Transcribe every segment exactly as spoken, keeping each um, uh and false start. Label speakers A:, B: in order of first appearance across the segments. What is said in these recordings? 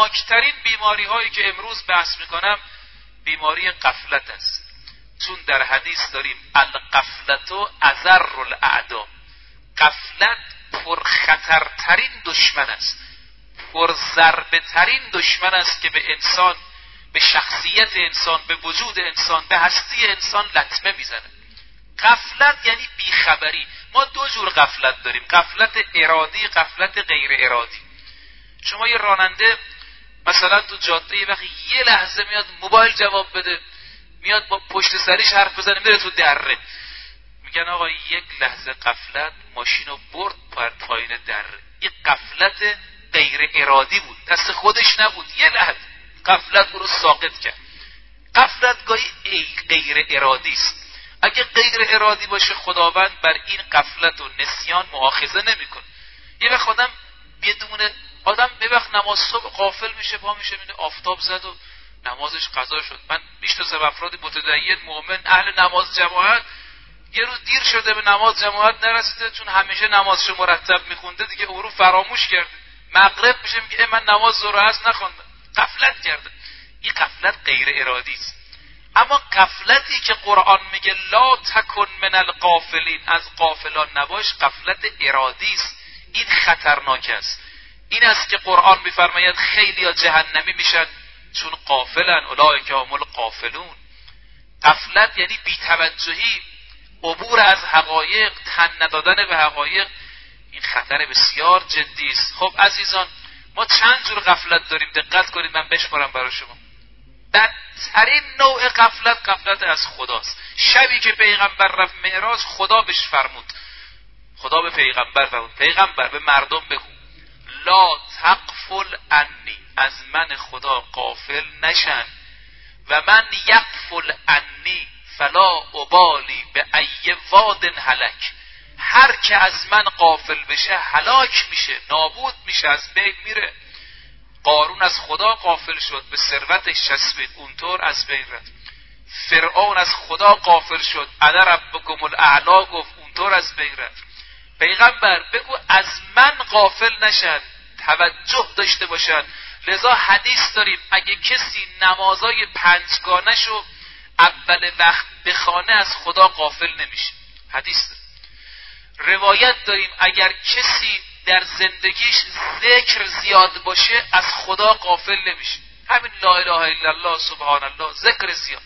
A: خطرناکترین بیماری هایی که امروز بحث میکنم بیماری غفلت است. چون در حدیث داریم الغفلت اضر الاعدا، غفلت پرخطرترین دشمن است، پرضربه ترین دشمن است که به انسان، به شخصیت انسان، به وجود انسان، به هستی انسان لطمه میزنه. غفلت یعنی بیخبری. ما دو جور غفلت داریم، غفلت ارادی، غفلت غیر ارادی. شما یه راننده مثلا تو جاده یه وقتی یه لحظه میاد موبایل جواب بده، میاد با پشت سریش حرف بزنه میره تو دره، میگن آقا یک لحظه غفلت ماشینو برد پایین دره. این غفلت غیر ارادی بود، دست خودش نبود، یه لحظه غفلت رو ساقط کرد. غفلت گاهی غیر ارادی است. اگه غیر ارادی باشه خداوند بر این غفلت و نسیان مؤاخذه نمیکنه. یه وقت آدم بدون آدم یه وقت نماز صبح غافل میشه، پا میشه میبینه آفتاب زد و نمازش قضا شد. من میشناسم افراد متدین مؤمن اهل نماز جماعت، یه روز دیر شده به نماز جماعت نرسیده، چون همیشه نمازشو مرتب میخونده دیگه اون رو فراموش کرده. مغرب میشه میگه من نماز ظهر عصر نخوندم، غفلت کرده. این غفلت غیر ارادی است. اما غفلتی که قرآن میگه لا تکن من الغافلین، از غافلان نباش، غفلت ارادی است. این خطرناک است. این است که قرآن میفرماید خیلی جهنمی میشن چون غافلن، اولئک هم الغافلون. غفلت یعنی بی‌توجهی، عبور از حقایق، تن ندادن به حقایق. این خطر بسیار جدی است. خب عزیزان، ما چند جور غفلت داریم، دقت کنید من بشمارم برای شما. بدترین نوع غفلت غفلت از خداست. شبی که پیغمبر رفت معراج خدا بهش فرمود، خدا به پیغمبر فرمود پیغمبر به مردم بگو لا تغفل عنی، از من خدا غافل نشن، و من یغفل عنی فلا ابالی به ای واد هلک، هر که از من غافل بشه هلاک میشه، نابود میشه، از بین میره. قارون از خدا غافل شد، به ثروتش چسبید، اونطور از بین رفت. فرعون از خدا غافل شد، انا ربکم الاعلی گفت، اونطور از بین رفت. پیغمبر بگو از من غافل نشن، توجه داشته باشن. لذا حدیث داریم اگه کسی نمازای پنجگانه‌شو اول وقت بخوانه از خدا غافل نمیشه. حدیث داریم. روایت داریم اگر کسی در زندگیش ذکر زیاد باشه از خدا غافل نمیشه. همین لا اله الا الله سبحان الله، ذکر زیاد.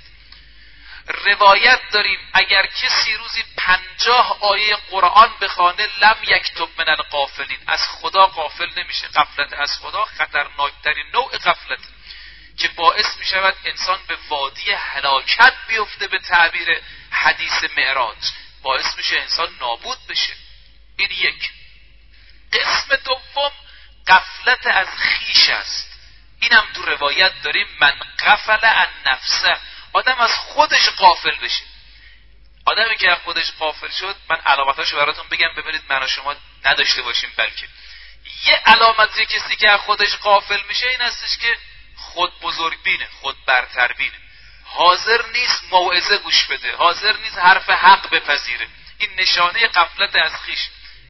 A: روایت داریم اگر کسی روزی پنجاه آیه قرآن بخوانه لم یکتب من الغافلین، از خدا غافل نمیشه. غفلت از خدا خطرناکترین نوع غفلت که باعث میشود انسان به وادی هلاکت بیفته، به تعبیر حدیث معراج باعث میشه انسان نابود بشه. این یک. قسم دوم غفلت از خیش است. اینم تو روایت داریم من غفل عن نفسه، آدم از خودش غافل بشه. آدمی که از خودش غافل شد، من علامتاشو براتون بگم ببینید من و شما نداشته باشیم. بلکه یه علامتی کسی که از خودش غافل میشه این هستش که خود بزرگ بینه، خود برتر بینه، حاضر نیست موعظه گوش بده، حاضر نیست حرف حق بپذیره. این نشانه غفلت از خیش.